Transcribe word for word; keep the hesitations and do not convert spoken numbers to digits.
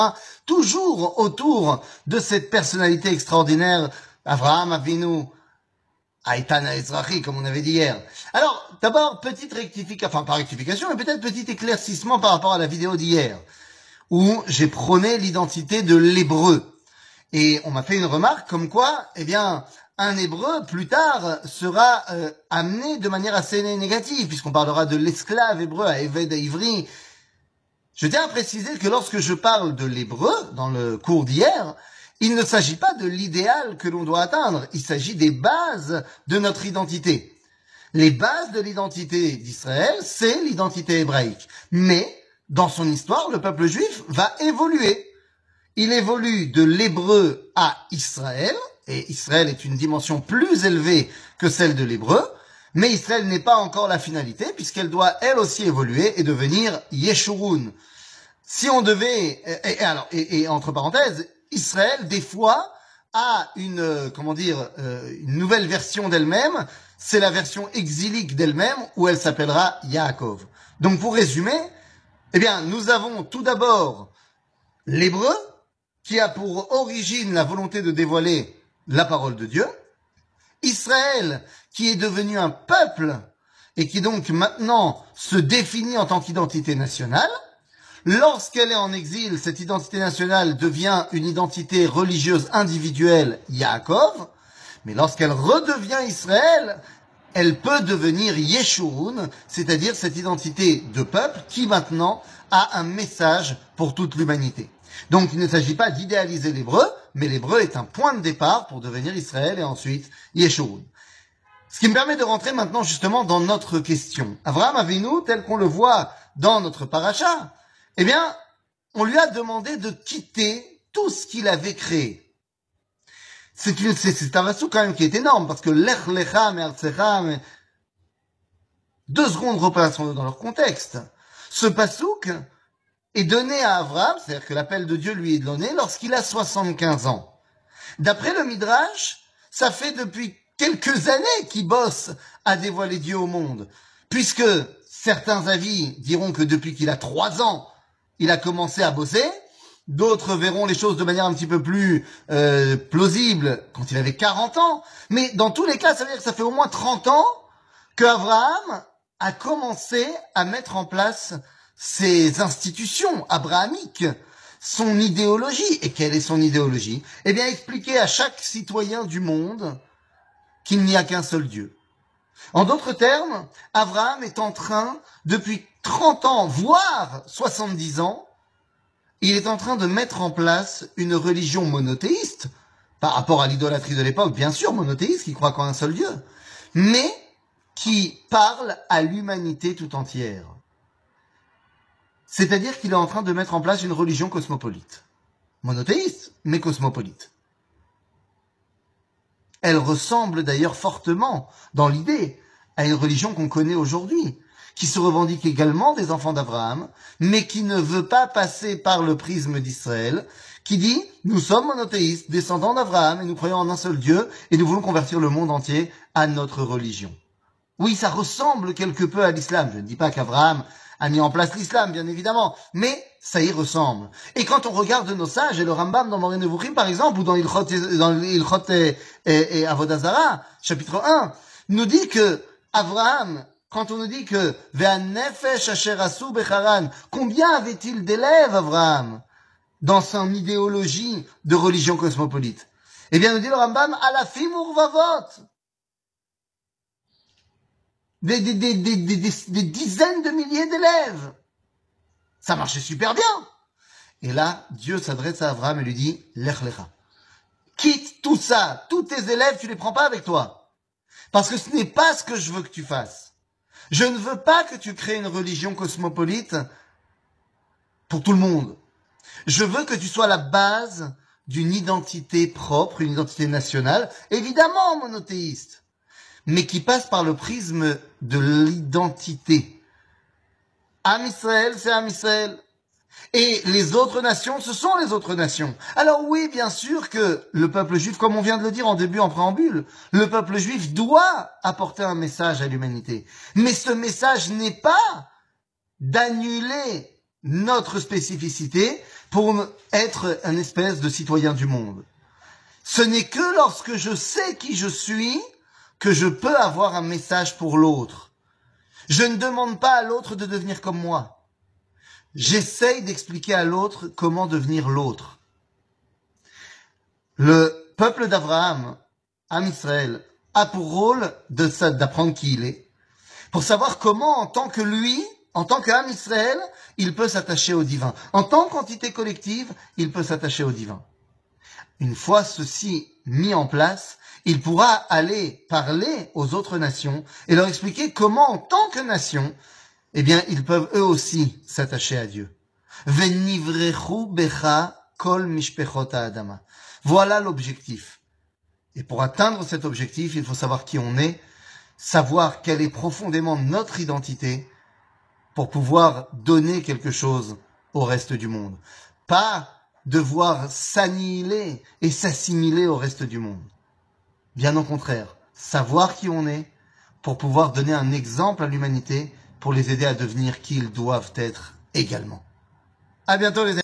toujours autour de cette personnalité extraordinaire, Avraham Avinu, Aïtan Ezrahi, comme on avait dit hier. Alors, d'abord, petite rectification, enfin pas rectification, mais peut-être petit éclaircissement par rapport à la vidéo d'hier, où j'ai prôné l'identité de l'hébreu. Et on m'a fait une remarque comme quoi, eh bien, un hébreu, plus tard, sera euh, amené de manière assez négative, puisqu'on parlera de l'esclave hébreu à Eved à Ivri. Je tiens à préciser que lorsque je parle de l'hébreu, dans le cours d'hier, il ne s'agit pas de l'idéal que l'on doit atteindre, il s'agit des bases de notre identité. Les bases de l'identité d'Israël, c'est l'identité hébraïque. Mais, dans son histoire, le peuple juif va évoluer. Il évolue de l'hébreu à Israël, et Israël est une dimension plus élevée que celle de l'hébreu, mais Israël n'est pas encore la finalité, puisqu'elle doit elle aussi évoluer et devenir Yeshurun. Si on devait, et, et alors, et, et entre parenthèses, Israël, des fois, a une, comment dire, euh, une nouvelle version d'elle-même, c'est la version exilique d'elle-même, où elle s'appellera Yaakov. Donc pour résumer, eh bien, nous avons tout d'abord l'hébreu, qui a pour origine la volonté de dévoiler la parole de Dieu, Israël, qui est devenu un peuple, et qui donc maintenant se définit en tant qu'identité nationale. Lorsqu'elle est en exil, cette identité nationale devient une identité religieuse individuelle, Yaakov, mais lorsqu'elle redevient Israël, elle peut devenir Yeshurun, c'est-à-dire cette identité de peuple qui maintenant a un message pour toute l'humanité. Donc il ne s'agit pas d'idéaliser l'hébreu, mais l'hébreu est un point de départ pour devenir Israël et ensuite Yeshurun. Ce qui me permet de rentrer maintenant justement dans notre question. Avraham Avinu, tel qu'on le voit dans notre paracha, eh bien, on lui a demandé de quitter tout ce qu'il avait créé. C'est, une, c'est, c'est un vassou quand même qui est énorme, parce que lech lecha me'artzecha, mais... deux secondes replaçons dans leur contexte. Ce passouk est donné à Avraham, c'est-à-dire que l'appel de Dieu lui est donné lorsqu'il a soixante-quinze ans. D'après le Midrash, ça fait depuis quelques années qu'il bosse à dévoiler Dieu au monde, puisque certains avis diront que depuis qu'il a trois ans, il a commencé à bosser. D'autres verront les choses de manière un petit peu plus euh, plausible quand il avait quarante ans. Mais dans tous les cas, ça veut dire que ça fait au moins trente ans qu'Abraham a commencé à mettre en place ces institutions abrahamiques, son idéologie. Et quelle est son idéologie? Eh bien, expliquer à chaque citoyen du monde qu'il n'y a qu'un seul Dieu. En d'autres termes, Abraham est en train, depuis trente ans, voire soixante-dix ans, il est en train de mettre en place une religion monothéiste, par rapport à l'idolâtrie de l'époque, bien sûr, monothéiste, qui croit qu'en un seul Dieu, mais qui parle à l'humanité tout entière. C'est-à-dire qu'il est en train de mettre en place une religion cosmopolite. Monothéiste, mais cosmopolite. Elle ressemble d'ailleurs fortement, dans l'idée, à une religion qu'on connaît aujourd'hui, qui se revendique également des enfants d'Abraham, mais qui ne veut pas passer par le prisme d'Israël, qui dit « Nous sommes monothéistes, descendants d'Abraham, et nous croyons en un seul Dieu, et nous voulons convertir le monde entier à notre religion. » Oui, ça ressemble quelque peu à l'islam. Je ne dis pas qu'Abraham a mis en place l'islam, bien évidemment, mais ça y ressemble. Et quand on regarde nos sages, et le Rambam dans Moreh Nevuchim, par exemple, ou dans Ilchot, dans Ilchot et, et, et Avodah Zarah, chapitre un, nous dit que Abraham, quand on nous dit que Ve'anefesh asher asu becharan, combien avait-il d'élèves, Abraham, dans son idéologie de religion cosmopolite? Eh bien, nous dit le Rambam, alafim urvavot. Des, des, des, des, des, des, des dizaines de milliers d'élèves. Ça marchait super bien. Et là, Dieu s'adresse à Abraham et lui dit, lech lecha. Quitte tout ça. Tous tes élèves, tu les prends pas avec toi. Parce que ce n'est pas ce que je veux que tu fasses. Je ne veux pas que tu crées une religion cosmopolite pour tout le monde. Je veux que tu sois la base d'une identité propre, une identité nationale, évidemment monothéiste, mais qui passe par le prisme de l'identité. Am Israël, c'est Am Israël. Et les autres nations, ce sont les autres nations. Alors oui, bien sûr que le peuple juif, comme on vient de le dire en début, en préambule, le peuple juif doit apporter un message à l'humanité. Mais ce message n'est pas d'annuler notre spécificité, pour être un espèce de citoyen du monde. Ce n'est que lorsque je sais qui je suis que je peux avoir un message pour l'autre. Je ne demande pas à l'autre de devenir comme moi. J'essaye d'expliquer à l'autre comment devenir l'autre. Le peuple d'Abraham, Am Israël, a pour rôle de ça, d'apprendre qui il est, pour savoir comment, en tant que lui, en tant qu'Am Israël, il peut s'attacher au divin. En tant qu'entité collective, il peut s'attacher au divin. Une fois ceci mis en place, il pourra aller parler aux autres nations et leur expliquer comment, en tant que nation, eh bien, ils peuvent eux aussi s'attacher à Dieu. Venivrechu becha kol mishpechot ha'adama. Voilà l'objectif. Et pour atteindre cet objectif, il faut savoir qui on est, savoir quelle est profondément notre identité pour pouvoir donner quelque chose au reste du monde. Pas devoir s'annihiler et s'assimiler au reste du monde. Bien au contraire, savoir qui on est pour pouvoir donner un exemple à l'humanité pour les aider à devenir qui ils doivent être également. À bientôt les amis.